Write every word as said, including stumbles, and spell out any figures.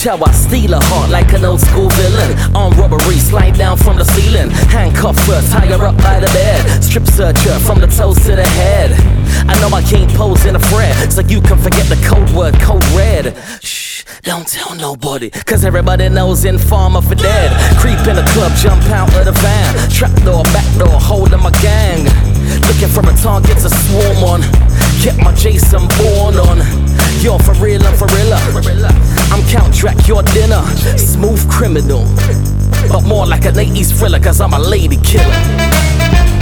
Watch how I steal a heart like an old school villain. Armed robbery, slide down from the ceiling. Handcuff first, higher up by the bed. Strip searcher from the toes to the head. I know I can't pose in a thread, so you can forget the code word, code red. Shh, don't tell nobody, cause everybody knows Informer for dead. Creep in the club, jump out of the van. Trap door, back door, holding my gang. Looking for a target to swarm on. Get my Jason Bourne on. You're for real, I'm for real. I'm Count Dracula dinner. Smooth criminal, but more like an eighties thriller, cause I'm a lady killer.